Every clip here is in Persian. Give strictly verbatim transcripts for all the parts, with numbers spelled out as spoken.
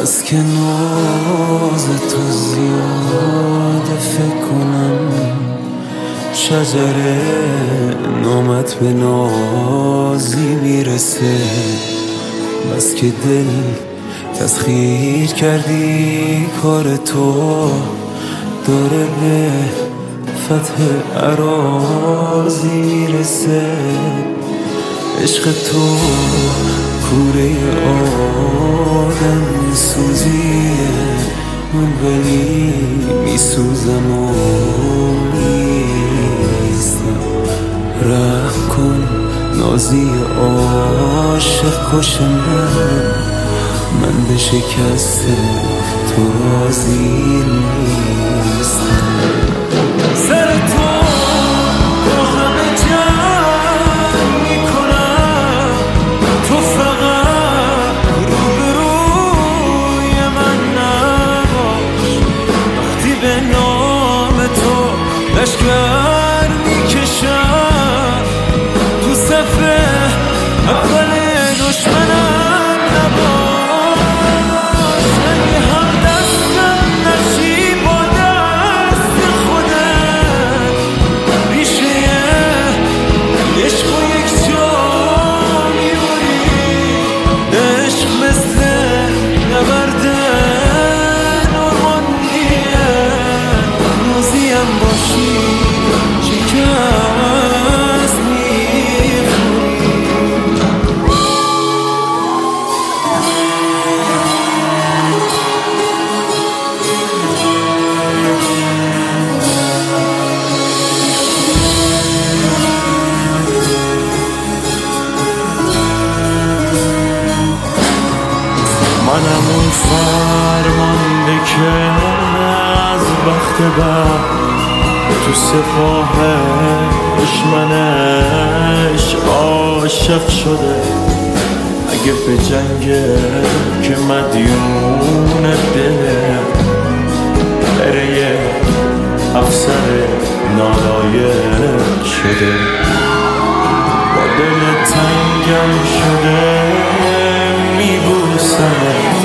بس که ناز تو زیاده فکر کنم شجره نامت به نازی میرسه. بس که دل تسخیر کردی کار تو داره به فتح عراضی میرسه. عشق تو کوره آدم سوزیه، من ولی میسوزم و نیستم. رحم کن نازی عاشق کش من، من به شکست تو راضی نیستم. سر تو با همه جمع میکنم، تو فقط روبروی من نباش. وقتی به نام تو لشکر میکشم، تو صفحه اول دشمنم نباش. اگه هم دستم نشی با دست خودت، ریشه عشق و یک جا میبری. عشق مثل نبرد نورماندیه، روزیم باشی شکست میخوری. منم اون فرمانده که از وقت بعد تو سپاه دشمنش عاشق شده. اگه به جنگه که مدیون دله، بره یه افسر نالایق شده. با دل تنگم شده میبوسمت،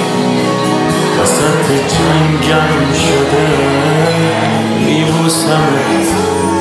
وسط جنگم شده میبوسمت.